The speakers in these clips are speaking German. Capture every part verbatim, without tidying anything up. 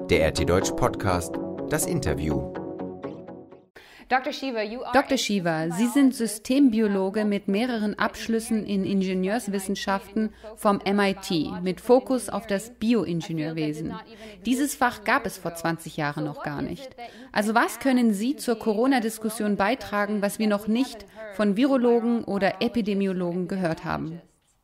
Der R T Deutsch Podcast, das Interview. Doktor Shiva, Sie sind Systembiologe mit mehreren Abschlüssen in Ingenieurswissenschaften vom M I T mit Fokus auf das Bioingenieurwesen. Dieses Fach gab es vor zwanzig Jahren noch gar nicht. Also was können Sie zur Corona-Diskussion beitragen, was wir noch nicht von Virologen oder Epidemiologen gehört haben?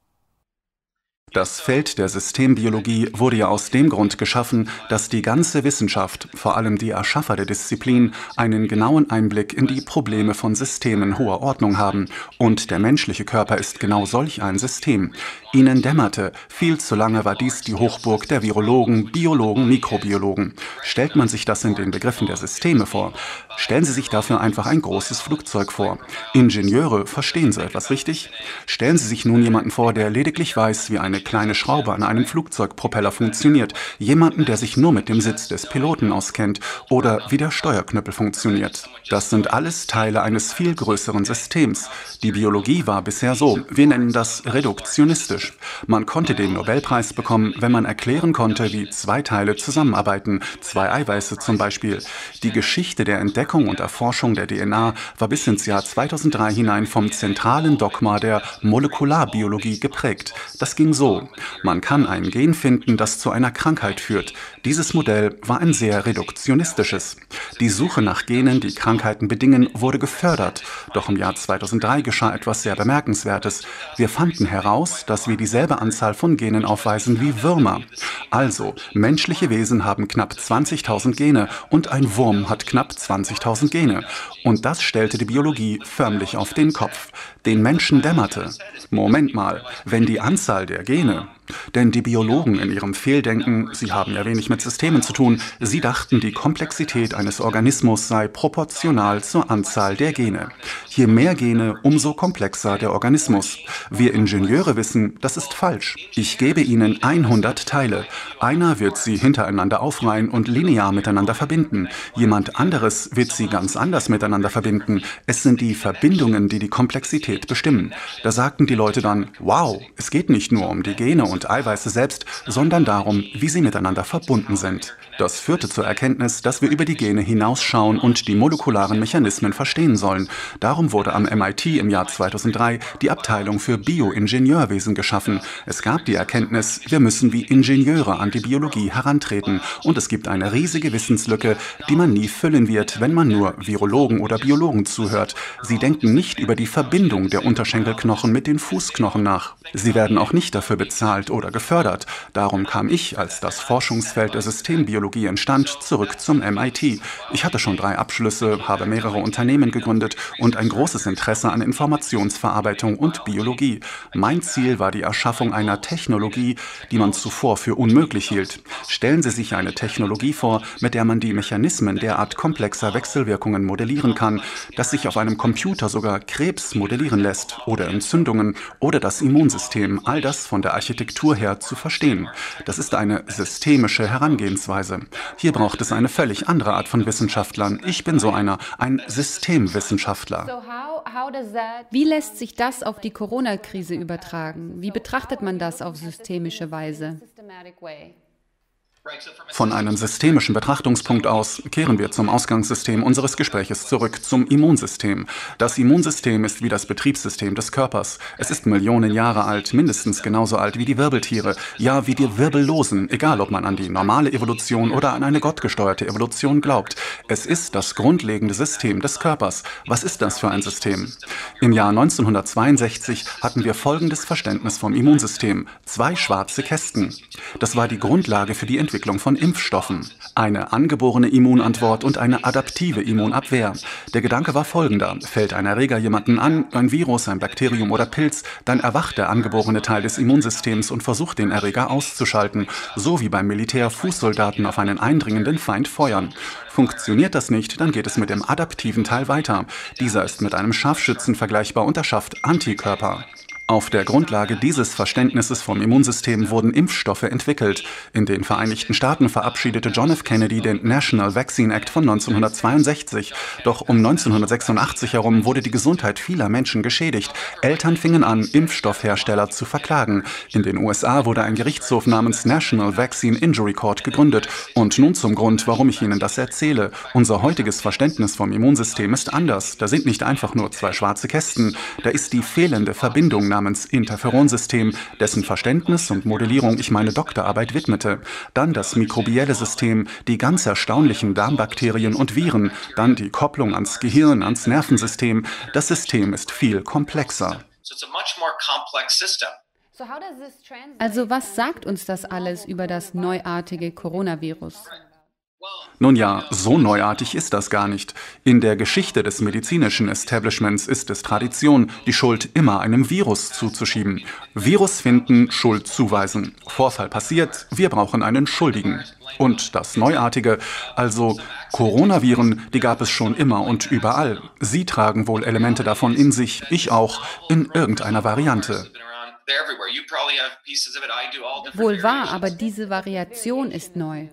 Das Feld der Systembiologie wurde ja aus dem Grund geschaffen, dass die ganze Wissenschaft, vor allem die Erschaffer der Disziplin, einen genauen Einblick in die Probleme von Systemen hoher Ordnung haben. Und der menschliche Körper ist genau solch ein System. Ihnen dämmerte, viel zu lange war dies die Hochburg der Virologen, Biologen, Mikrobiologen. Stellt man sich das in den Begriffen der Systeme vor, stellen Sie sich dafür einfach ein großes Flugzeug vor. Ingenieure verstehen so etwas richtig? Stellen Sie sich nun jemanden vor, der lediglich weiß, wie eine kleine Schraube an einem Flugzeugpropeller funktioniert, jemanden, der sich nur mit dem Sitz des Piloten auskennt oder wie der Steuerknüppel funktioniert. Das sind alles Teile eines viel größeren Systems. Die Biologie war bisher so, wir nennen das reduktionistisch. Man konnte den Nobelpreis bekommen, wenn man erklären konnte, wie zwei Teile zusammenarbeiten, zwei Eiweiße zum Beispiel. Die Geschichte der Entdeckung und Erforschung der D N A war bis ins Jahr zweitausenddrei hinein vom zentralen Dogma der Molekularbiologie geprägt. Das ging so. Man kann ein Gen finden, das zu einer Krankheit führt. Dieses Modell war ein sehr reduktionistisches. Die Suche nach Genen, die Krankheiten bedingen, wurde gefördert. Doch im Jahr zweitausenddrei geschah etwas sehr Bemerkenswertes. Wir fanden heraus, dass wir dieselbe Anzahl von Genen aufweisen wie Würmer. Also, menschliche Wesen haben knapp zwanzigtausend Gene und ein Wurm hat knapp zwanzigtausend Gene. Und das stellte die Biologie förmlich auf den Kopf. Den Menschen dämmerte: Moment mal, wenn die Anzahl der Gene... Denn die Biologen in ihrem Fehldenken, sie haben ja wenig mit Systemen zu tun, sie dachten, die Komplexität eines Organismus sei proportional zur Anzahl der Gene. Je mehr Gene, umso komplexer der Organismus. Wir Ingenieure wissen, das ist falsch. Ich gebe Ihnen hundert Teile. Einer wird sie hintereinander aufreihen und linear miteinander verbinden. Jemand anderes wird sie ganz anders miteinander verbinden. Es sind die Verbindungen, die die Komplexität bestimmen. Da sagten die Leute dann: Wow, es geht nicht nur um die Gene und und Eiweiße selbst, sondern darum, wie sie miteinander verbunden sind. Das führte zur Erkenntnis, dass wir über die Gene hinausschauen und die molekularen Mechanismen verstehen sollen. Darum wurde am M I T im Jahr zweitausenddrei die Abteilung für Bioingenieurwesen geschaffen. Es gab die Erkenntnis, wir müssen wie Ingenieure an die Biologie herantreten. Und es gibt eine riesige Wissenslücke, die man nie füllen wird, wenn man nur Virologen oder Biologen zuhört. Sie denken nicht über die Verbindung der Unterschenkelknochen mit den Fußknochen nach. Sie werden auch nicht dafür bezahlt oder gefördert. Darum kam ich, als das Forschungsfeld der Systembiologie entstand, zurück zum M I T. Ich hatte schon drei Abschlüsse, habe mehrere Unternehmen gegründet und ein großes Interesse an Informationsverarbeitung und Biologie. Mein Ziel war die Erschaffung einer Technologie, die man zuvor für unmöglich hielt. Stellen Sie sich eine Technologie vor, mit der man die Mechanismen derart komplexer Wechselwirkungen modellieren kann, dass sich auf einem Computer sogar Krebs modellieren lässt oder Entzündungen oder das Immunsystem, all das von der Architektur her zu verstehen. Das ist eine systemische Herangehensweise. Hier braucht es eine völlig andere Art von Wissenschaftlern. Ich bin so einer, ein Systemwissenschaftler. Wie lässt sich das auf die Corona-Krise übertragen? Wie betrachtet man das auf systemische Weise? Von einem systemischen Betrachtungspunkt aus kehren wir zum Ausgangssystem unseres Gespräches zurück, zum Immunsystem. Das Immunsystem ist wie das Betriebssystem des Körpers. Es ist Millionen Jahre alt, mindestens genauso alt wie die Wirbeltiere, ja wie die Wirbellosen, egal ob man an die normale Evolution oder an eine gottgesteuerte Evolution glaubt. Es ist das grundlegende System des Körpers. Was ist das für ein System? Im Jahr neunzehnhundertzweiundsechzig hatten wir folgendes Verständnis vom Immunsystem: Zwei schwarze Kästen. Das war die Grundlage für die Entwicklung von Impfstoffen. Eine angeborene Immunantwort und eine adaptive Immunabwehr. Der Gedanke war folgender: Fällt ein Erreger jemanden an, ein Virus, ein Bakterium oder Pilz, dann erwacht der angeborene Teil des Immunsystems und versucht, den Erreger auszuschalten. So wie beim Militär Fußsoldaten auf einen eindringenden Feind feuern. Funktioniert das nicht, dann geht es mit dem adaptiven Teil weiter. Dieser ist mit einem Scharfschützen vergleichbar und erschafft Antikörper. Auf der Grundlage dieses Verständnisses vom Immunsystem wurden Impfstoffe entwickelt. In den Vereinigten Staaten verabschiedete John F. Kennedy den National Vaccine Act von neunzehnhundertzweiundsechzig. Doch um neunzehnhundertsechsundachtzig herum wurde die Gesundheit vieler Menschen geschädigt. Eltern fingen an, Impfstoffhersteller zu verklagen. In den U S A wurde ein Gerichtshof namens National Vaccine Injury Court gegründet. Und nun zum Grund, warum ich Ihnen das erzähle. Unser heutiges Verständnis vom Immunsystem ist anders. Da sind nicht einfach nur zwei schwarze Kästen. Da ist die fehlende Verbindung namens Interferonsystem, dessen Verständnis und Modellierung ich meine Doktorarbeit widmete. Dann das mikrobielle System, die ganz erstaunlichen Darmbakterien und Viren. Dann die Kopplung ans Gehirn, ans Nervensystem. Das System ist viel komplexer. Also was sagt uns das alles über das neuartige Coronavirus? Nun ja, so neuartig ist das gar nicht. In der Geschichte des medizinischen Establishments ist es Tradition, die Schuld immer einem Virus zuzuschieben. Virus finden, Schuld zuweisen. Vorfall passiert, wir brauchen einen Schuldigen. Und das Neuartige, also Coronaviren, die gab es schon immer und überall. Sie tragen wohl Elemente davon in sich, ich auch, in irgendeiner Variante. Wohl wahr, aber diese Variation ist neu.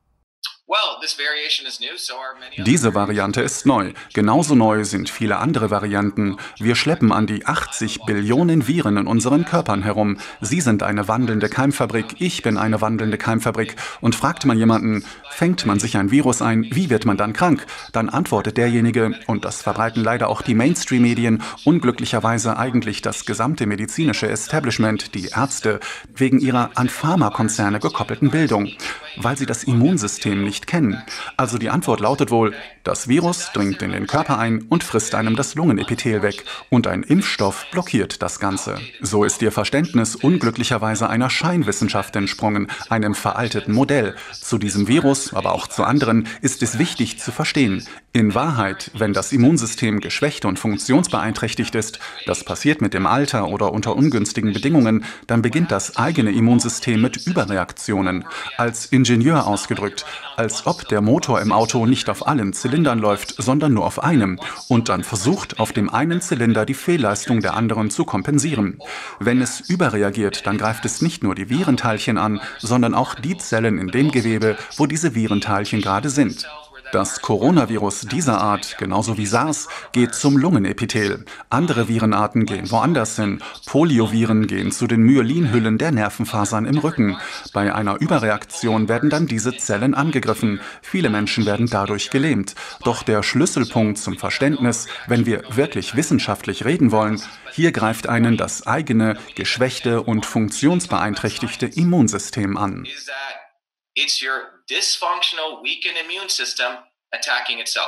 Diese Variante ist neu. Genauso neu sind viele andere Varianten. Wir schleppen an die achtzig Billionen Viren in unseren Körpern herum. Sie sind eine wandelnde Keimfabrik, ich bin eine wandelnde Keimfabrik. Und fragt man jemanden, fängt man sich ein Virus ein, wie wird man dann krank? Dann antwortet derjenige, und das verbreiten leider auch die Mainstream-Medien, unglücklicherweise eigentlich das gesamte medizinische Establishment, die Ärzte, wegen ihrer an Pharmakonzerne gekoppelten Bildung, weil sie das Immunsystem nicht kennen. Also die Antwort lautet wohl, das Virus dringt in den Körper ein und frisst einem das Lungenepithel weg und ein Impfstoff blockiert das Ganze. So ist ihr Verständnis unglücklicherweise einer Scheinwissenschaft entsprungen, einem veralteten Modell. Zu diesem Virus, aber auch zu anderen, ist es wichtig zu verstehen. In Wahrheit, wenn das Immunsystem geschwächt und funktionsbeeinträchtigt ist, das passiert mit dem Alter oder unter ungünstigen Bedingungen, dann beginnt das eigene Immunsystem mit Überreaktionen. Als Ingenieur ausgedrückt, als ob der Motor im Auto nicht auf allen Zylindern läuft, sondern nur auf einem und dann versucht, auf dem einen Zylinder die Fehlleistung der anderen zu kompensieren. Wenn es überreagiert, dann greift es nicht nur die Virenteilchen an, sondern auch die Zellen in dem Gewebe, wo diese Virenteilchen gerade sind. Das Coronavirus dieser Art, genauso wie SARS, geht zum Lungenepithel. Andere Virenarten gehen woanders hin. Polioviren gehen zu den Myelinhüllen der Nervenfasern im Rücken. Bei einer Überreaktion werden dann diese Zellen angegriffen. Viele Menschen werden dadurch gelähmt. Doch der Schlüsselpunkt zum Verständnis, wenn wir wirklich wissenschaftlich reden wollen, hier greift einen das eigene, geschwächte und funktionsbeeinträchtigte Immunsystem an. It's your dysfunctional, weakened immune system attacking itself.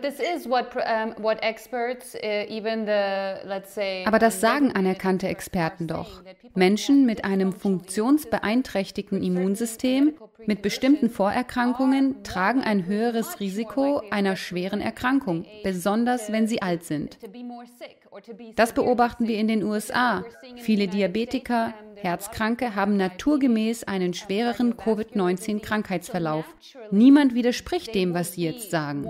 Aber das sagen anerkannte Experten doch. Menschen mit einem funktionsbeeinträchtigten Immunsystem, mit bestimmten Vorerkrankungen, tragen ein höheres Risiko einer schweren Erkrankung, besonders wenn sie alt sind. Das beobachten wir in den U S A. Viele Diabetiker, Herzkranke haben naturgemäß einen schwereren Covid neunzehn Krankheitsverlauf. Niemand widerspricht dem, was Sie jetzt sagen.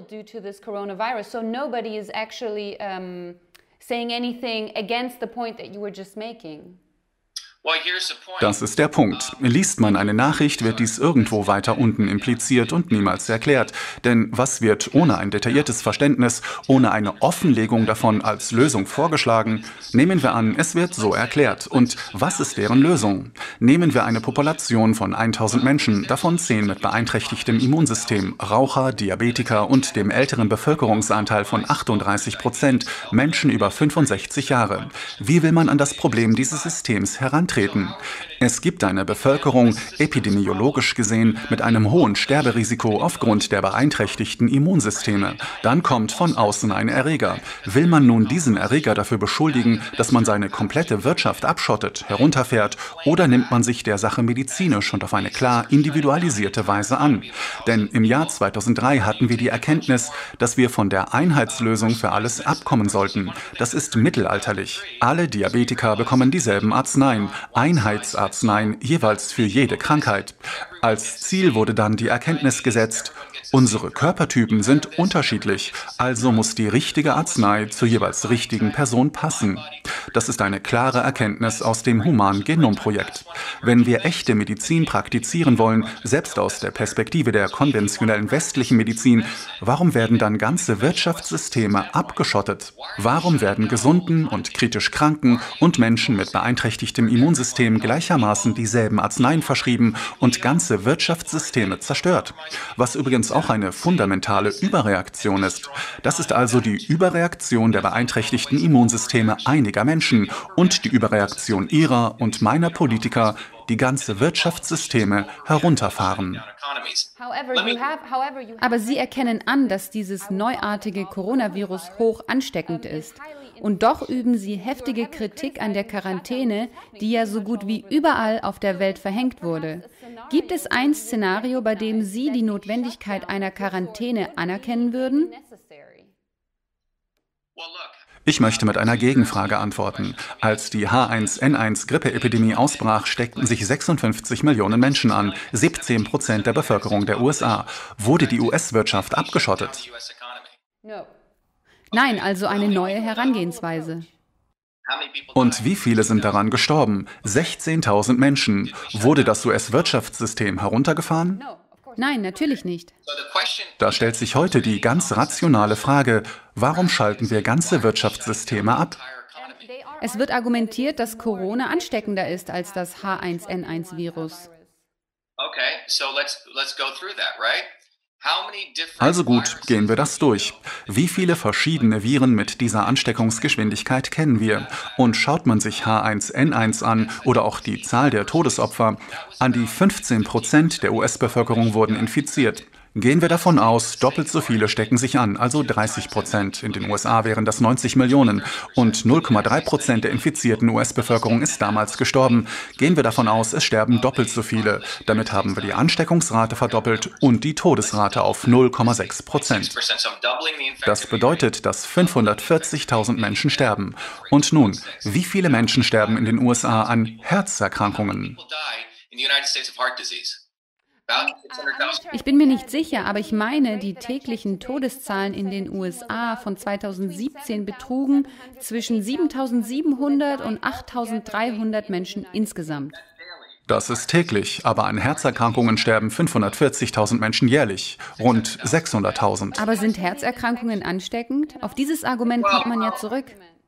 Das ist der Punkt. Liest man eine Nachricht, wird dies irgendwo weiter unten impliziert und niemals erklärt. Denn was wird ohne ein detailliertes Verständnis, ohne eine Offenlegung davon als Lösung vorgeschlagen? Nehmen wir an, es wird so erklärt. Und was ist deren Lösung? Nehmen wir eine Population von tausend Menschen, davon zehn mit beeinträchtigtem Immunsystem, Raucher, Diabetiker und dem älteren Bevölkerungsanteil von achtunddreißig Prozent, Menschen über fünfundsechzig Jahre. Wie will man an das Problem dieses Systems herantreten? Es gibt eine Bevölkerung, epidemiologisch gesehen, mit einem hohen Sterberisiko aufgrund der beeinträchtigten Immunsysteme. Dann kommt von außen ein Erreger. Will man nun diesen Erreger dafür beschuldigen, dass man seine komplette Wirtschaft abschottet, herunterfährt, oder nimmt man sich der Sache medizinisch und auf eine klar individualisierte Weise an? Denn im Jahr zweitausenddrei hatten wir die Erkenntnis, dass wir von der Einheitslösung für alles abkommen sollten. Das ist mittelalterlich. Alle Diabetiker bekommen dieselben Arzneien. Einheitsarzneien, jeweils für jede Krankheit. Als Ziel wurde dann die Erkenntnis gesetzt, Unsere Körpertypen sind unterschiedlich, also muss die richtige Arznei zur jeweils richtigen Person passen. Das ist eine klare Erkenntnis aus dem Human-Genom-Projekt. Wenn wir echte Medizin praktizieren wollen, selbst aus der Perspektive der konventionellen westlichen Medizin, warum werden dann ganze Wirtschaftssysteme abgeschottet? Warum werden gesunden und kritisch Kranken und Menschen mit beeinträchtigtem Immunsystem gleichermaßen dieselben Arzneien verschrieben und ganze Wirtschaftssysteme zerstört? Was übrigens auch eine fundamentale Überreaktion ist. Das ist also die Überreaktion der beeinträchtigten Immunsysteme einiger Menschen und die Überreaktion ihrer und meiner Politiker, die ganze Wirtschaftssysteme herunterfahren. Aber Sie erkennen an, dass dieses neuartige Coronavirus hoch ansteckend ist. Und doch üben Sie heftige Kritik an der Quarantäne, die ja so gut wie überall auf der Welt verhängt wurde. Gibt es ein Szenario, bei dem Sie die Notwendigkeit einer Quarantäne anerkennen würden? Ich möchte mit einer Gegenfrage antworten. Als die H eins N eins Grippeepidemie ausbrach, steckten sich sechsundfünfzig Millionen Menschen an, siebzehn Prozent der Bevölkerung der U S A. Wurde die U S-Wirtschaft abgeschottet? Nein, also eine neue Herangehensweise. Und wie viele sind daran gestorben? sechzehntausend Menschen. Wurde das U S-Wirtschaftssystem heruntergefahren? Nein, natürlich nicht. Da stellt sich heute die ganz rationale Frage, warum schalten wir ganze Wirtschaftssysteme ab? Es wird argumentiert, dass Corona ansteckender ist als das H eins N eins Virus. Also gut, gehen wir das durch. Wie viele verschiedene Viren mit dieser Ansteckungsgeschwindigkeit kennen wir? Und schaut man sich H eins N eins an oder auch die Zahl der Todesopfer, an die fünfzehn Prozent der U S-Bevölkerung wurden infiziert. Gehen wir davon aus, doppelt so viele stecken sich an, also dreißig Prozent. In den U S A wären das neunzig Millionen. Und null Komma drei Prozent der infizierten U S-Bevölkerung ist damals gestorben. Gehen wir davon aus, es sterben doppelt so viele. Damit haben wir die Ansteckungsrate verdoppelt und die Todesrate auf null Komma sechs Prozent. Das bedeutet, dass fünfhundertvierzigtausend Menschen sterben. Und nun, wie viele Menschen sterben in den U S A an Herzerkrankungen? Ich bin mir nicht sicher, aber ich meine, die täglichen Todeszahlen in den U S A von zweitausendsiebzehn betrugen zwischen siebentausendsiebenhundert und achttausenddreihundert Menschen insgesamt. Das ist täglich, aber an Herzerkrankungen sterben fünfhundertvierzigtausend Menschen jährlich, rund sechshunderttausend. Aber sind Herzerkrankungen ansteckend? Auf dieses Argument kommt man ja zurück.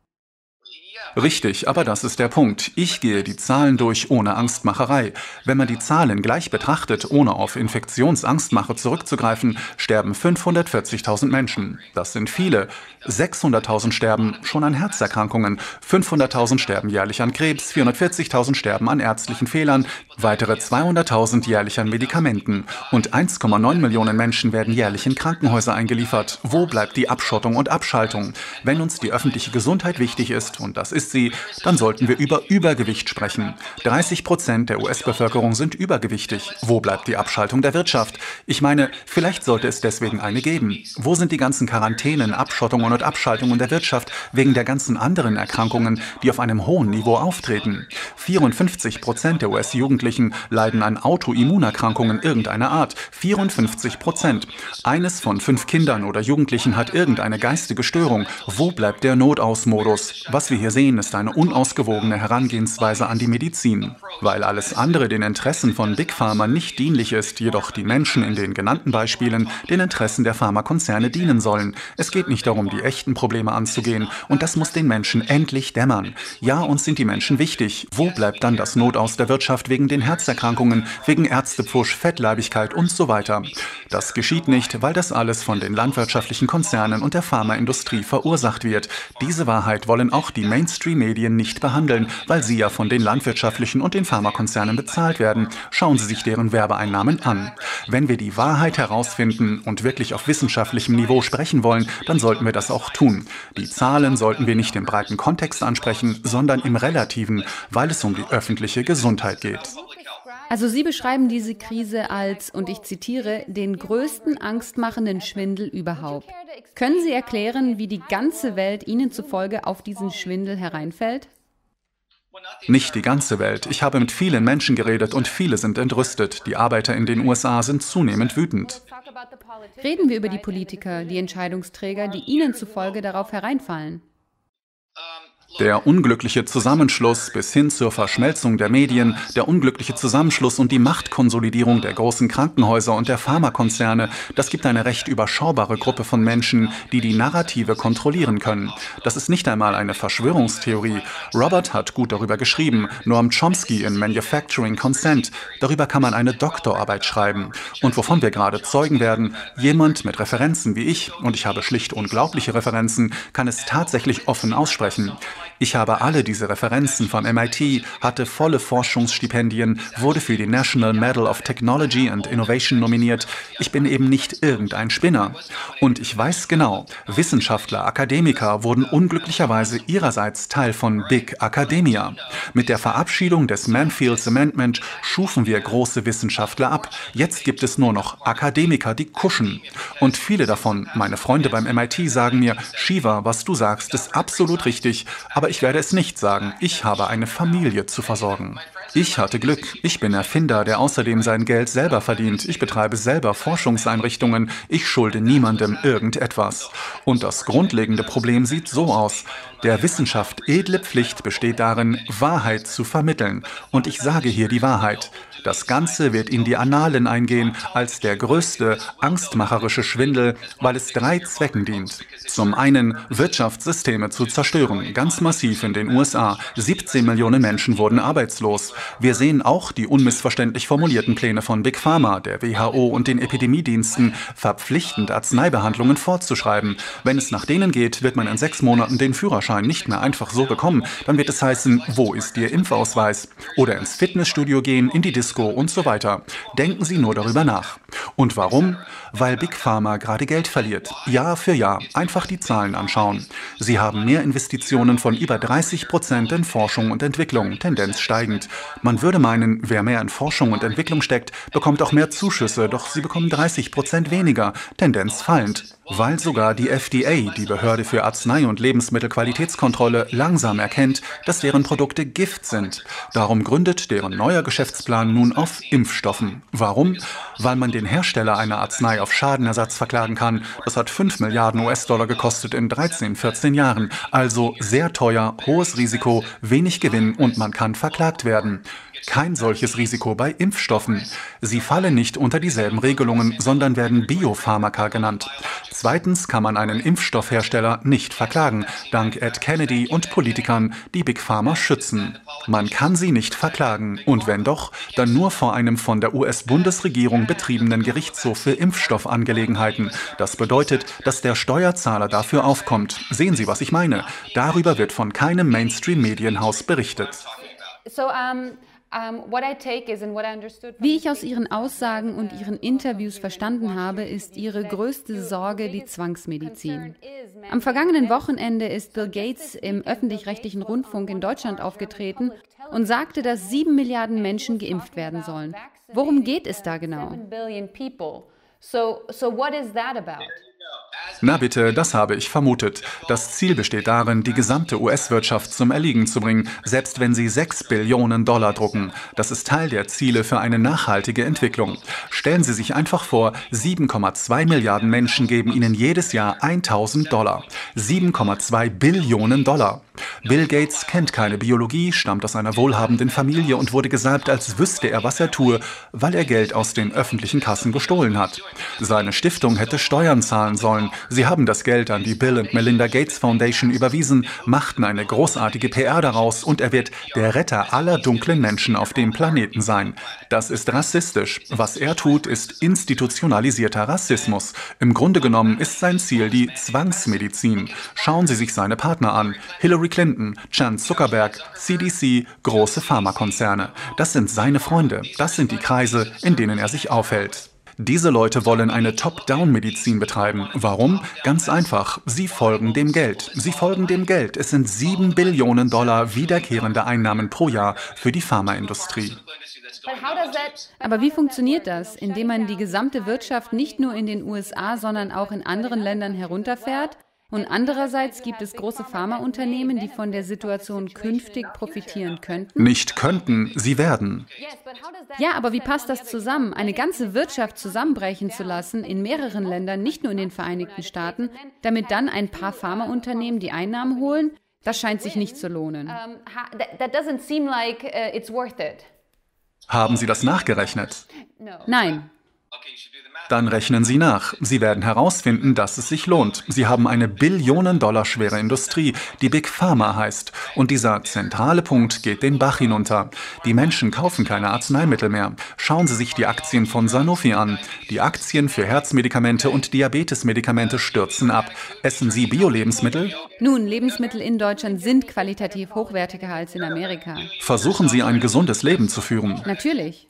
Richtig, aber das ist der Punkt. Ich gehe die Zahlen durch ohne Angstmacherei. Wenn man die Zahlen gleich betrachtet, ohne auf Infektionsangstmache zurückzugreifen, sterben fünfhundertvierzigtausend Menschen. Das sind viele. sechshunderttausend sterben schon an Herzerkrankungen, fünfhunderttausend sterben jährlich an Krebs, vierhundertvierzigtausend sterben an ärztlichen Fehlern, weitere zweihunderttausend jährlich an Medikamenten. Und eins Komma neun Millionen Menschen werden jährlich in Krankenhäuser eingeliefert. Wo bleibt die Abschottung und Abschaltung? Wenn uns die öffentliche Gesundheit wichtig ist, und das ist sie, dann sollten wir über Übergewicht sprechen. dreißig Prozent der U S-Bevölkerung sind übergewichtig. Wo bleibt die Abschaltung der Wirtschaft? Ich meine, vielleicht sollte es deswegen eine geben. Wo sind die ganzen Quarantänen, Abschottungen und Abschaltungen der Wirtschaft wegen der ganzen anderen Erkrankungen, die auf einem hohen Niveau auftreten? vierundfünfzig Prozent der U S-Jugendlichen leiden an Autoimmunerkrankungen irgendeiner Art. vierundfünfzig Prozent. Eines von fünf Kindern oder Jugendlichen hat irgendeine geistige Störung. Wo bleibt der Notausmodus? Was wir hier sehen, ist eine unausgewogene Herangehensweise an die Medizin. Weil alles andere den Interessen von Big Pharma nicht dienlich ist, jedoch die Menschen in den genannten Beispielen den Interessen der Pharmakonzerne dienen sollen. Es geht nicht darum, die echten Probleme anzugehen. Und das muss den Menschen endlich dämmern. Ja, uns sind die Menschen wichtig. Wo bleibt dann das Notaus der Wirtschaft wegen den Herzerkrankungen, wegen Ärztepfusch, Fettleibigkeit und so weiter? Das geschieht nicht, weil das alles von den landwirtschaftlichen Konzernen und der Pharmaindustrie verursacht wird. Diese Wahrheit wollen auch die Mainstream-Medien nicht behandeln, weil sie ja von den landwirtschaftlichen und den Pharmakonzernen bezahlt werden. Schauen Sie sich deren Werbeeinnahmen an. Wenn wir die Wahrheit herausfinden und wirklich auf wissenschaftlichem Niveau sprechen wollen, dann sollten wir das auch tun. Die Zahlen sollten wir nicht im breiten Kontext ansprechen, sondern im relativen, weil es um die öffentliche Gesundheit geht. Also Sie beschreiben diese Krise als, und ich zitiere, den größten angstmachenden Schwindel überhaupt. Können Sie erklären, wie die ganze Welt Ihnen zufolge auf diesen Schwindel hereinfällt? Nicht die ganze Welt. Ich habe mit vielen Menschen geredet und viele sind entrüstet. Die Arbeiter in den U S A sind zunehmend wütend. Reden wir über die Politiker, die Entscheidungsträger, die Ihnen zufolge darauf hereinfallen. Der unglückliche Zusammenschluss bis hin zur Verschmelzung der Medien, der unglückliche Zusammenschluss und die Machtkonsolidierung der großen Krankenhäuser und der Pharmakonzerne, das gibt eine recht überschaubare Gruppe von Menschen, die die Narrative kontrollieren können. Das ist nicht einmal eine Verschwörungstheorie. Robert hat gut darüber geschrieben, Noam Chomsky in Manufacturing Consent. Darüber kann man eine Doktorarbeit schreiben. Und wovon wir gerade Zeugen werden, jemand mit Referenzen wie ich, und ich habe schlicht unglaubliche Referenzen, kann es tatsächlich offen aussprechen. Ich habe alle diese Referenzen vom M I T, hatte volle Forschungsstipendien, wurde für die National Medal of Technology and Innovation nominiert. Ich bin eben nicht irgendein Spinner. Und ich weiß genau, Wissenschaftler, Akademiker wurden unglücklicherweise ihrerseits Teil von Big Academia. Mit der Verabschiedung des Manfields Amendment schufen wir große Wissenschaftler ab. Jetzt gibt es nur noch Akademiker, die kuschen. Und viele davon, meine Freunde beim M I T, sagen mir, Shiva, was du sagst, ist absolut richtig. Aber ich werde es nicht sagen. Ich habe eine Familie zu versorgen. Ich hatte Glück. Ich bin Erfinder, der außerdem sein Geld selber verdient. Ich betreibe selber Forschungseinrichtungen. Ich schulde niemandem irgendetwas. Und das grundlegende Problem sieht so aus. Der Wissenschaft edle Pflicht besteht darin, Wahrheit zu vermitteln. Und ich sage hier die Wahrheit. Das Ganze wird in die Annalen eingehen als der größte angstmacherische Schwindel, weil es drei Zwecken dient. Zum einen Wirtschaftssysteme zu zerstören, ganz massiv in den U S A. siebzehn Millionen Menschen wurden arbeitslos. Wir sehen auch die unmissverständlich formulierten Pläne von Big Pharma, der W H O und den Epidemiediensten, verpflichtend Arzneibehandlungen fortzuschreiben. Wenn es nach denen geht, wird man in sechs Monaten den Führerschein nicht mehr einfach so bekommen. Dann wird es heißen, wo ist Ihr Impfausweis? Oder ins Fitnessstudio gehen, in die Disco und so weiter. Denken Sie nur darüber nach. Und warum? Weil Big Pharma gerade Geld verliert. Jahr für Jahr. Einfach die Zahlen anschauen. Sie haben mehr Investitionen von über dreißig Prozent in Forschung und Entwicklung, Tendenz steigend. Man würde meinen, wer mehr in Forschung und Entwicklung steckt, bekommt auch mehr Zuschüsse, doch sie bekommen dreißig Prozent weniger, Tendenz fallend. Weil sogar die F D A, die Behörde für Arznei- und Lebensmittelqualitätskontrolle, langsam erkennt, dass deren Produkte Gift sind. Darum gründet deren neuer Geschäftsplan nun auf Impfstoffen. Warum? Weil man den Hersteller einer Arznei auf Schadenersatz verklagen kann. Das hat fünf Milliarden U S-Dollar gekostet in dreizehn, vierzehn Jahren. Also sehr teuer, hohes Risiko, wenig Gewinn und man kann verklagt werden. Kein solches Risiko bei Impfstoffen. Sie fallen nicht unter dieselben Regelungen, sondern werden Biopharmaka genannt. Zweitens kann man einen Impfstoffhersteller nicht verklagen, dank Ed Kennedy und Politikern, die Big Pharma schützen. Man kann sie nicht verklagen und wenn doch, dann nur vor einem von der U S-Bundesregierung betriebenen Gerichtshof für Impfstoffangelegenheiten. Das bedeutet, dass der Steuerzahler dafür aufkommt. Sehen Sie, was ich meine? Darüber wird von keinem Mainstream-Medienhaus berichtet. So, um Wie ich aus Ihren Aussagen und Ihren Interviews verstanden habe, ist Ihre größte Sorge die Zwangsmedizin. Am vergangenen Wochenende ist Bill Gates im öffentlich-rechtlichen Rundfunk in Deutschland aufgetreten und sagte, dass sieben Milliarden Menschen geimpft werden sollen. Worum geht es da genau? Na bitte, das habe ich vermutet. Das Ziel besteht darin, die gesamte U S-Wirtschaft zum Erliegen zu bringen, selbst wenn sie sechs Billionen Dollar drucken. Das ist Teil der Ziele für eine nachhaltige Entwicklung. Stellen Sie sich einfach vor, sieben Komma zwei Milliarden Menschen geben Ihnen jedes Jahr tausend Dollar. sieben Komma zwei Billionen Dollar. Bill Gates kennt keine Biologie, stammt aus einer wohlhabenden Familie und wurde gesalbt, als wüsste er, was er tue, weil er Geld aus den öffentlichen Kassen gestohlen hat. Seine Stiftung hätte Steuern zahlen sollen. Sie haben das Geld an die Bill und Melinda Gates Foundation überwiesen, machten eine großartige P R daraus und er wird der Retter aller dunklen Menschen auf dem Planeten sein. Das ist rassistisch. Was er tut, ist institutionalisierter Rassismus. Im Grunde genommen ist sein Ziel die Zwangsmedizin. Schauen Sie sich seine Partner an. Hillary Clinton, Chan Zuckerberg, C D C, große Pharmakonzerne. Das sind seine Freunde. Das sind die Kreise, in denen er sich aufhält. Diese Leute wollen eine Top-Down-Medizin betreiben. Warum? Ganz einfach. Sie folgen dem Geld. Sie folgen dem Geld. Es sind sieben Billionen Dollar wiederkehrende Einnahmen pro Jahr für die Pharmaindustrie. Aber wie funktioniert das, indem man die gesamte Wirtschaft nicht nur in den U S A, sondern auch in anderen Ländern herunterfährt? Und andererseits gibt es große Pharmaunternehmen, die von der Situation künftig profitieren könnten. Nicht könnten, sie werden. Ja, aber wie passt das zusammen? Eine ganze Wirtschaft zusammenbrechen zu lassen in mehreren Ländern, nicht nur in den Vereinigten Staaten, damit dann ein paar Pharmaunternehmen die Einnahmen holen? Das scheint sich nicht zu lohnen. Haben Sie das nachgerechnet? Nein. Dann rechnen Sie nach. Sie werden herausfinden, dass es sich lohnt. Sie haben eine Billionen-Dollar-schwere Industrie, die Big Pharma heißt. Und dieser zentrale Punkt geht den Bach hinunter. Die Menschen kaufen keine Arzneimittel mehr. Schauen Sie sich die Aktien von Sanofi an. Die Aktien für Herzmedikamente und Diabetesmedikamente stürzen ab. Essen Sie Bio-Lebensmittel? Nun, Lebensmittel in Deutschland sind qualitativ hochwertiger als in Amerika. Versuchen Sie, ein gesundes Leben zu führen. Natürlich.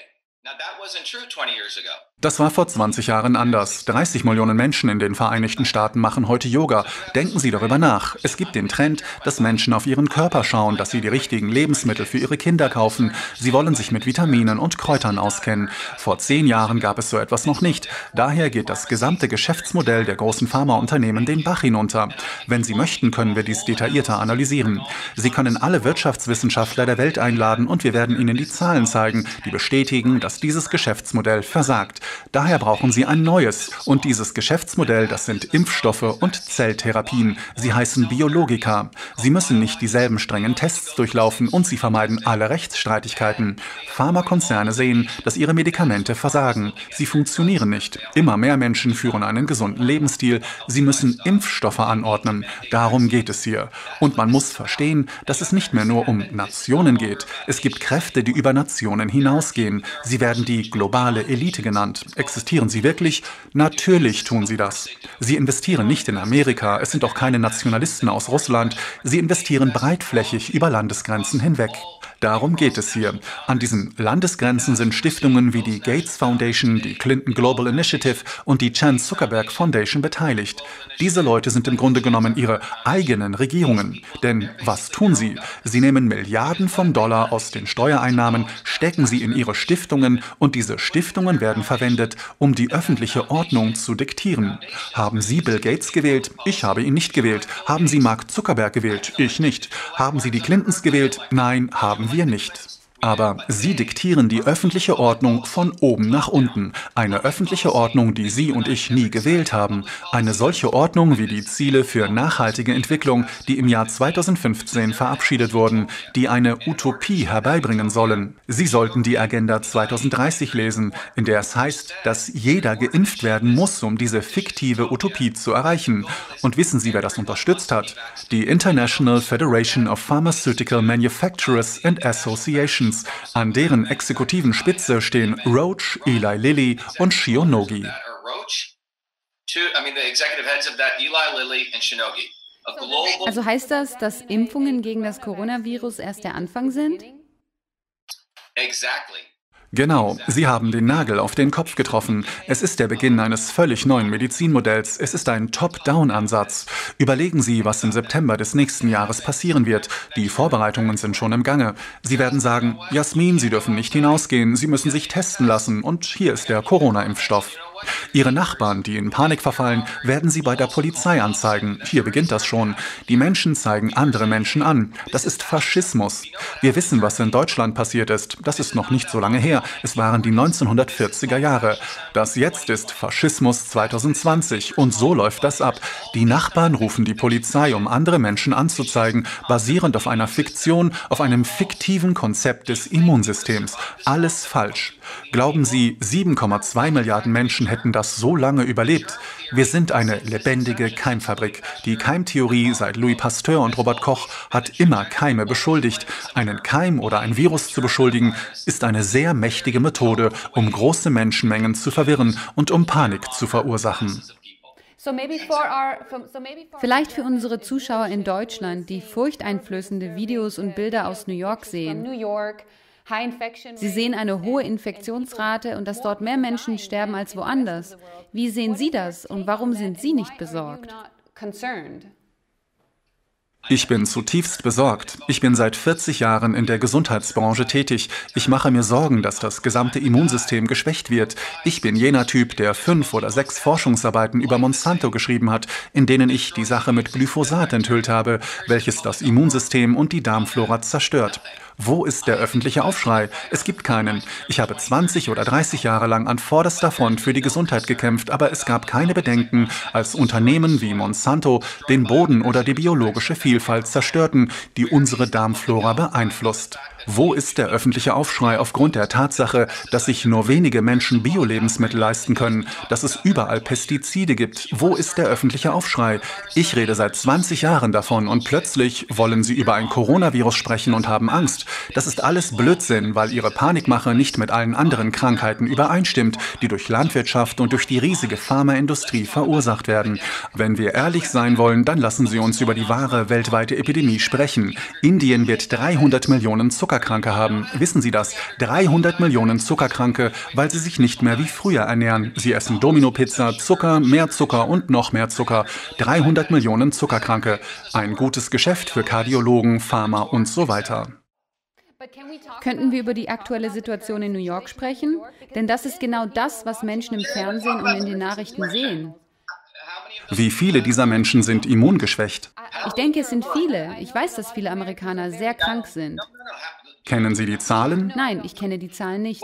Das war vor zwanzig Jahren anders. dreißig Millionen Menschen in den Vereinigten Staaten machen heute Yoga. Denken Sie darüber nach. Es gibt den Trend, dass Menschen auf ihren Körper schauen, dass sie die richtigen Lebensmittel für ihre Kinder kaufen. Sie wollen sich mit Vitaminen und Kräutern auskennen. Vor zehn Jahren gab es so etwas noch nicht. Daher geht das gesamte Geschäftsmodell der großen Pharmaunternehmen den Bach hinunter. Wenn Sie möchten, können wir dies detaillierter analysieren. Sie können alle Wirtschaftswissenschaftler der Welt einladen und wir werden Ihnen die Zahlen zeigen, die bestätigen, dass dieses Geschäftsmodell versagt. Daher brauchen Sie ein neues. Und dieses Geschäftsmodell, das sind Impfstoffe und Zelltherapien. Sie heißen Biologika. Sie müssen nicht dieselben strengen Tests durchlaufen und sie vermeiden alle Rechtsstreitigkeiten. Pharmakonzerne sehen, dass ihre Medikamente versagen. Sie funktionieren nicht. Immer mehr Menschen führen einen gesunden Lebensstil. Sie müssen Impfstoffe anordnen. Darum geht es hier. Und man muss verstehen, dass es nicht mehr nur um Nationen geht. Es gibt Kräfte, die über Nationen hinausgehen. Sie werden die globale Elite genannt. Existieren sie wirklich? Natürlich tun sie das. Sie investieren nicht in Amerika, es sind auch keine Nationalisten aus Russland. Sie investieren breitflächig über Landesgrenzen hinweg. Darum geht es hier. An diesen Landesgrenzen sind Stiftungen wie die Gates Foundation, die Clinton Global Initiative und die Chan Zuckerberg Foundation beteiligt. Diese Leute sind im Grunde genommen ihre eigenen Regierungen. Denn was tun sie? Sie nehmen Milliarden von Dollar aus den Steuereinnahmen, stecken sie in ihre Stiftungen und diese Stiftungen werden verwendet, um die öffentliche Ordnung zu diktieren. Haben Sie Bill Gates gewählt? Ich habe ihn nicht gewählt. Haben Sie Mark Zuckerberg gewählt? Ich nicht. Haben Sie die Clintons gewählt? Nein, haben wir nicht. Aber sie diktieren die öffentliche Ordnung von oben nach unten. Eine öffentliche Ordnung, die Sie und ich nie gewählt haben. Eine solche Ordnung wie die Ziele für nachhaltige Entwicklung, die im Jahr zweitausendfünfzehn verabschiedet wurden, die eine Utopie herbeibringen sollen. Sie sollten die Agenda zweitausenddreißig lesen, in der es heißt, dass jeder geimpft werden muss, um diese fiktive Utopie zu erreichen. Und wissen Sie, wer das unterstützt hat? Die International Federation of Pharmaceutical Manufacturers and Associations. An deren exekutiven Spitze stehen Roche, Eli Lilly und Shionogi. Also heißt das, dass Impfungen gegen das Coronavirus erst der Anfang sind? Genau, Sie haben den Nagel auf den Kopf getroffen. Es ist der Beginn eines völlig neuen Medizinmodells. Es ist ein Top-Down-Ansatz. Überlegen Sie, was im September des nächsten Jahres passieren wird. Die Vorbereitungen sind schon im Gange. Sie werden sagen, Jasmin, Sie dürfen nicht hinausgehen, Sie müssen sich testen lassen und hier ist der Corona-Impfstoff. Ihre Nachbarn, die in Panik verfallen, werden Sie bei der Polizei anzeigen. Hier beginnt das schon. Die Menschen zeigen andere Menschen an. Das ist Faschismus. Wir wissen, was in Deutschland passiert ist. Das ist noch nicht so lange her. Es waren die neunzehnhundertvierziger Jahre. Das jetzt ist Faschismus zweitausendzwanzig. Und so läuft das ab. Die Nachbarn rufen die Polizei, um andere Menschen anzuzeigen, basierend auf einer Fiktion, auf einem fiktiven Konzept des Immunsystems. Alles falsch. Glauben Sie, sieben Komma zwei Milliarden Menschen hätten das so lange überlebt? Wir sind eine lebendige Keimfabrik. Die Keimtheorie seit Louis Pasteur und Robert Koch hat immer Keime beschuldigt. Einen Keim oder ein Virus zu beschuldigen, ist eine sehr mächtige Methode, um große Menschenmengen zu verwirren und um Panik zu verursachen. Vielleicht für unsere Zuschauer in Deutschland, die furchteinflößende Videos und Bilder aus New York sehen. Sie sehen eine hohe Infektionsrate und dass dort mehr Menschen sterben als woanders. Wie sehen Sie das und warum sind Sie nicht besorgt? Ich bin zutiefst besorgt. Ich bin seit vierzig Jahren in der Gesundheitsbranche tätig. Ich mache mir Sorgen, dass das gesamte Immunsystem geschwächt wird. Ich bin jener Typ, der fünf oder sechs Forschungsarbeiten über Monsanto geschrieben hat, in denen ich die Sache mit Glyphosat enthüllt habe, welches das Immunsystem und die Darmflora zerstört. Wo ist der öffentliche Aufschrei? Es gibt keinen. Ich habe zwanzig oder dreißig Jahre lang an vorderster Front für die Gesundheit gekämpft, aber es gab keine Bedenken, als Unternehmen wie Monsanto den Boden oder die biologische Vielfalt zerstörten, die unsere Darmflora beeinflusst. Wo ist der öffentliche Aufschrei aufgrund der Tatsache, dass sich nur wenige Menschen Bio-Lebensmittel leisten können, dass es überall Pestizide gibt? Wo ist der öffentliche Aufschrei? Ich rede seit zwanzig Jahren davon und plötzlich wollen Sie über ein Coronavirus sprechen und haben Angst. Das ist alles Blödsinn, weil Ihre Panikmache nicht mit allen anderen Krankheiten übereinstimmt, die durch Landwirtschaft und durch die riesige Pharmaindustrie verursacht werden. Wenn wir ehrlich sein wollen, dann lassen Sie uns über die wahre weltweite Epidemie sprechen. Indien wird dreihundert Millionen Zuckerkranke haben. Wissen Sie das? dreihundert Millionen Zuckerkranke, weil sie sich nicht mehr wie früher ernähren. Sie essen Domino-Pizza, Zucker, mehr Zucker und noch mehr Zucker. dreihundert Millionen Zuckerkranke. Ein gutes Geschäft für Kardiologen, Pharma und so weiter. Könnten wir über die aktuelle Situation in New York sprechen? Denn das ist genau das, was Menschen im Fernsehen und in den Nachrichten sehen. Wie viele dieser Menschen sind immungeschwächt? Ich denke, es sind viele. Ich weiß, dass viele Amerikaner sehr krank sind. Kennen Sie die Zahlen? Nein, ich kenne die Zahlen nicht.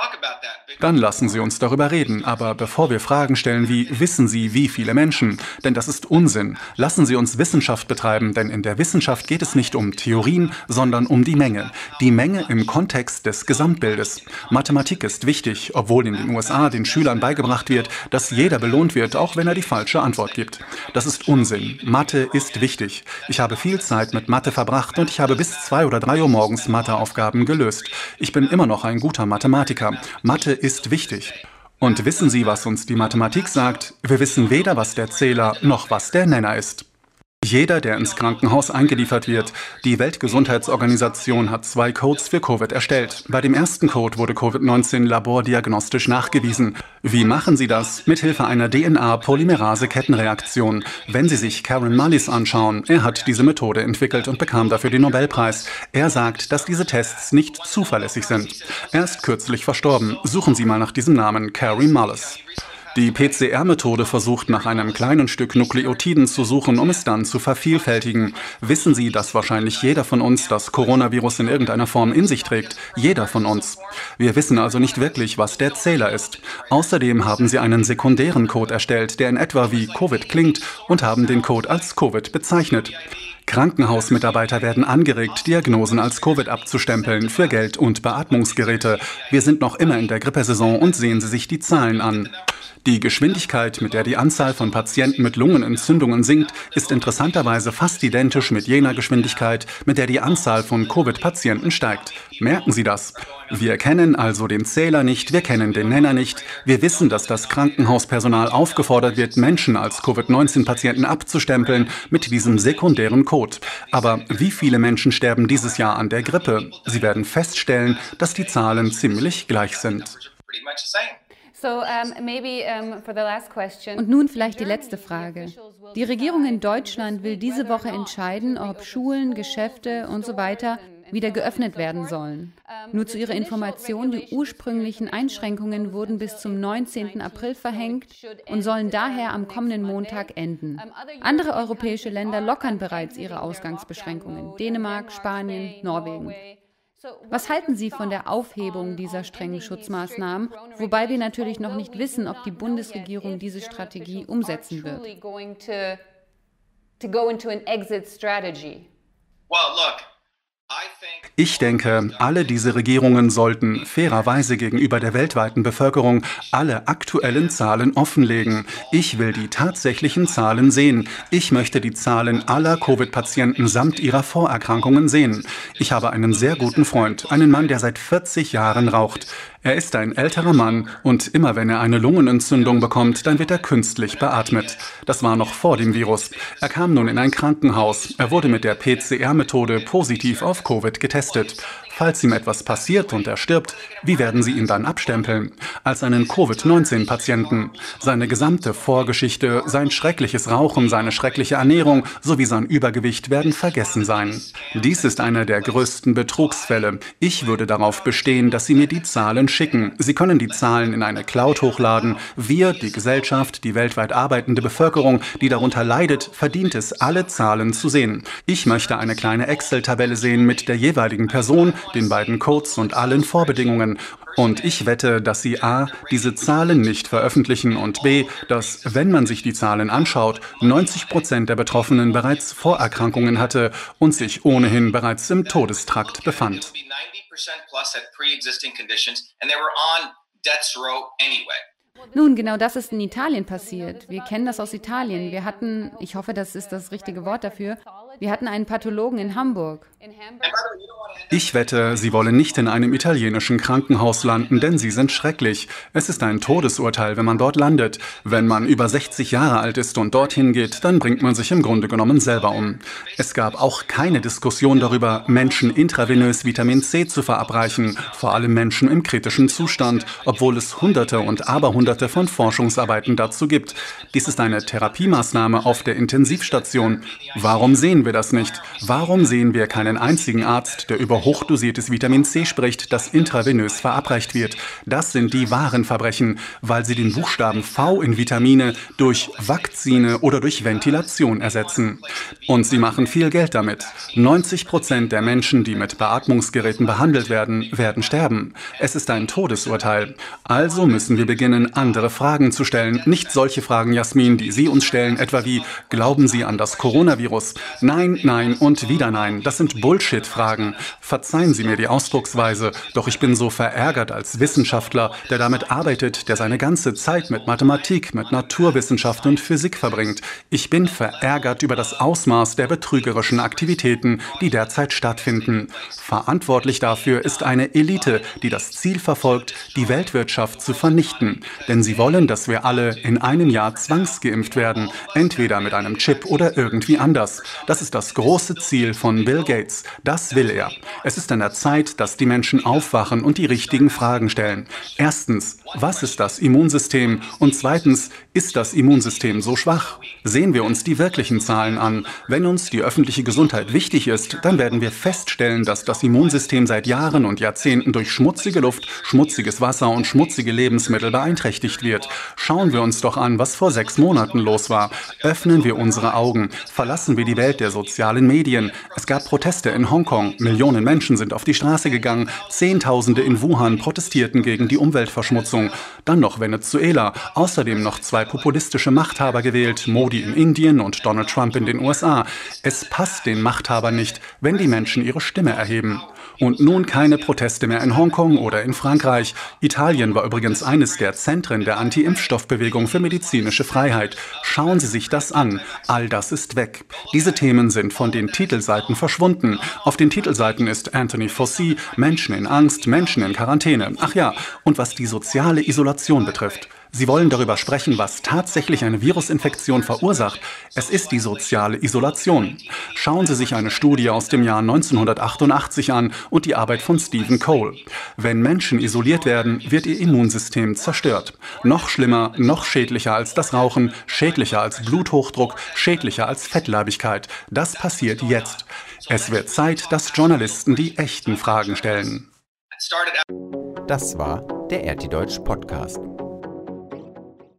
Dann lassen Sie uns darüber reden. Aber bevor wir Fragen stellen wie, wissen Sie, wie viele Menschen? Denn das ist Unsinn. Lassen Sie uns Wissenschaft betreiben, denn in der Wissenschaft geht es nicht um Theorien, sondern um die Menge. Die Menge im Kontext des Gesamtbildes. Mathematik ist wichtig, obwohl in den U S A den Schülern beigebracht wird, dass jeder belohnt wird, auch wenn er die falsche Antwort gibt. Das ist Unsinn. Mathe ist wichtig. Ich habe viel Zeit mit Mathe verbracht und ich habe bis zwei oder drei Uhr morgens Matheaufgaben gelöst. Ich bin immer noch ein guter Mathematiker. Mathe ist wichtig. Und wissen Sie, was uns die Mathematik sagt? Wir wissen weder, was der Zähler noch was der Nenner ist. Jeder, der ins Krankenhaus eingeliefert wird. Die Weltgesundheitsorganisation hat zwei Codes für Covid erstellt. Bei dem ersten Code wurde Covid neunzehn labordiagnostisch nachgewiesen. Wie machen sie das? Mithilfe einer D N A-Polymerase-Kettenreaktion. Wenn Sie sich Karen Mullis anschauen, er hat diese Methode entwickelt und bekam dafür den Nobelpreis. Er sagt, dass diese Tests nicht zuverlässig sind. Er ist kürzlich verstorben. Suchen Sie mal nach diesem Namen, Karen Mullis. Die P C R-Methode versucht, nach einem kleinen Stück Nukleotiden zu suchen, um es dann zu vervielfältigen. Wissen Sie, dass wahrscheinlich jeder von uns das Coronavirus in irgendeiner Form in sich trägt? Jeder von uns. Wir wissen also nicht wirklich, was der Zähler ist. Außerdem haben sie einen sekundären Code erstellt, der in etwa wie Covid klingt, und haben den Code als Covid bezeichnet. Krankenhausmitarbeiter werden angeregt, Diagnosen als Covid abzustempeln für Geld und Beatmungsgeräte. Wir sind noch immer in der Grippesaison und sehen Sie sich die Zahlen an. Die Geschwindigkeit, mit der die Anzahl von Patienten mit Lungenentzündungen sinkt, ist interessanterweise fast identisch mit jener Geschwindigkeit, mit der die Anzahl von Covid-Patienten steigt. Merken Sie das? Wir kennen also den Zähler nicht, wir kennen den Nenner nicht. Wir wissen, dass das Krankenhauspersonal aufgefordert wird, Menschen als Covid neunzehn Patienten abzustempeln mit diesem sekundären Code. Aber wie viele Menschen sterben dieses Jahr an der Grippe? Sie werden feststellen, dass die Zahlen ziemlich gleich sind. Und nun vielleicht die letzte Frage. Die Regierung in Deutschland will diese Woche entscheiden, ob Schulen, Geschäfte und so weiter wieder geöffnet werden sollen. Nur zu Ihrer Information, die ursprünglichen Einschränkungen wurden bis zum neunzehnten April verhängt und sollen daher am kommenden Montag enden. Andere europäische Länder lockern bereits ihre Ausgangsbeschränkungen. Dänemark, Spanien, Norwegen. Was halten Sie von der Aufhebung dieser strengen Schutzmaßnahmen, wobei wir natürlich noch nicht wissen, ob die Bundesregierung diese Strategie umsetzen wird? Ich denke, alle diese Regierungen sollten fairerweise gegenüber der weltweiten Bevölkerung alle aktuellen Zahlen offenlegen. Ich will die tatsächlichen Zahlen sehen. Ich möchte die Zahlen aller Covid-Patienten samt ihrer Vorerkrankungen sehen. Ich habe einen sehr guten Freund, einen Mann, der seit vierzig Jahren raucht. Er ist ein älterer Mann und immer wenn er eine Lungenentzündung bekommt, dann wird er künstlich beatmet. Das war noch vor dem Virus. Er kam nun in ein Krankenhaus. Er wurde mit der P C R-Methode positiv auf Covid getestet. Falls ihm etwas passiert und er stirbt, wie werden Sie ihn dann abstempeln? Als einen Covid neunzehn Patienten. Seine gesamte Vorgeschichte, sein schreckliches Rauchen, seine schreckliche Ernährung sowie sein Übergewicht werden vergessen sein. Dies ist einer der größten Betrugsfälle. Ich würde darauf bestehen, dass Sie mir die Zahlen schicken. Sie können die Zahlen in eine Cloud hochladen. Wir, die Gesellschaft, die weltweit arbeitende Bevölkerung, die darunter leidet, verdient es, alle Zahlen zu sehen. Ich möchte eine kleine Excel-Tabelle sehen mit der jeweiligen Person, den beiden Codes und allen Vorbedingungen. Und ich wette, dass Sie a. diese Zahlen nicht veröffentlichen und b. dass, wenn man sich die Zahlen anschaut, neunzig Prozent der Betroffenen bereits Vorerkrankungen hatte und sich ohnehin bereits im Todestrakt befand. Nun, genau das ist in Italien passiert. Wir kennen das aus Italien. Wir hatten, ich hoffe, das ist das richtige Wort dafür, wir hatten einen Pathologen in Hamburg. Ich wette, Sie wollen nicht in einem italienischen Krankenhaus landen, denn sie sind schrecklich. Es ist ein Todesurteil, wenn man dort landet. Wenn man über sechzig Jahre alt ist und dorthin geht, dann bringt man sich im Grunde genommen selber um. Es gab auch keine Diskussion darüber, Menschen intravenös Vitamin C zu verabreichen, vor allem Menschen im kritischen Zustand, obwohl es Hunderte und Aberhunderte von Forschungsarbeiten dazu gibt. Dies ist eine Therapiemaßnahme auf der Intensivstation. Warum sehen wir das nicht? Warum sehen wir keinen einzigen Arzt, der über hochdosiertes Vitamin C spricht, das intravenös verabreicht wird? Das sind die wahren Verbrechen, weil sie den Buchstaben V in Vitamine durch Vakzine oder durch Ventilation ersetzen. Und sie machen viel Geld damit. neunzig Prozent der Menschen, die mit Beatmungsgeräten behandelt werden, werden sterben. Es ist ein Todesurteil. Also müssen wir beginnen, andere Fragen zu stellen. Nicht solche Fragen, Jasmin, die Sie uns stellen, etwa wie, glauben Sie an das Coronavirus? Nein, nein und wieder nein. Das sind Bullshit-Fragen. Verzeihen Sie mir die Ausdrucksweise, doch ich bin so verärgert als Wissenschaftler, der damit arbeitet, der seine ganze Zeit mit Mathematik, mit Naturwissenschaft und Physik verbringt. Ich bin verärgert über das Ausmaß der betrügerischen Aktivitäten, die derzeit stattfinden. Verantwortlich dafür ist eine Elite, die das Ziel verfolgt, die Weltwirtschaft zu vernichten. Denn sie wollen, dass wir alle in einem Jahr zwangsgeimpft werden, entweder mit einem Chip oder irgendwie anders. Das ist das große Ziel von Bill Gates. Das will er. Es ist an der Zeit, dass die Menschen aufwachen und die richtigen Fragen stellen. Erstens, was ist das Immunsystem? Und zweitens, ist das Immunsystem so schwach? Sehen wir uns die wirklichen Zahlen an. Wenn uns die öffentliche Gesundheit wichtig ist, dann werden wir feststellen, dass das Immunsystem seit Jahren und Jahrzehnten durch schmutzige Luft, schmutziges Wasser und schmutzige Lebensmittel beeinträchtigt wird. Schauen wir uns doch an, was vor sechs Monaten los war. Öffnen wir unsere Augen. Verlassen wir die Welt der sozialen Medien. Es gab Proteste in Hongkong. Millionen Menschen sind auf die Straße gegangen. Zehntausende in Wuhan protestierten gegen die Umweltverschmutzung. Dann noch Venezuela. Außerdem noch zwei populistische Machthaber gewählt. Modi in Indien und Donald Trump in den U S A. Es passt den Machthabern nicht, wenn die Menschen ihre Stimme erheben. Und nun keine Proteste mehr in Hongkong oder in Frankreich. Italien war übrigens eines der Zentren der Anti-Impfstoffbewegung für medizinische Freiheit. Schauen Sie sich das an. All das ist weg. Diese Themen sind von den Titelseiten verschwunden. Auf den Titelseiten ist Anthony Fauci, Menschen in Angst, Menschen in Quarantäne. Ach ja, und was die soziale Isolation betrifft. Sie wollen darüber sprechen, was tatsächlich eine Virusinfektion verursacht. Es ist die soziale Isolation. Schauen Sie sich eine Studie aus dem Jahr neunzehnhundertachtundachtzig an und die Arbeit von Stephen Cole. Wenn Menschen isoliert werden, wird ihr Immunsystem zerstört. Noch schlimmer, noch schädlicher als das Rauchen, schädlicher als Bluthochdruck, schädlicher als Fettleibigkeit. Das passiert jetzt. Es wird Zeit, dass Journalisten die echten Fragen stellen. Das war der R T Deutsch Podcast.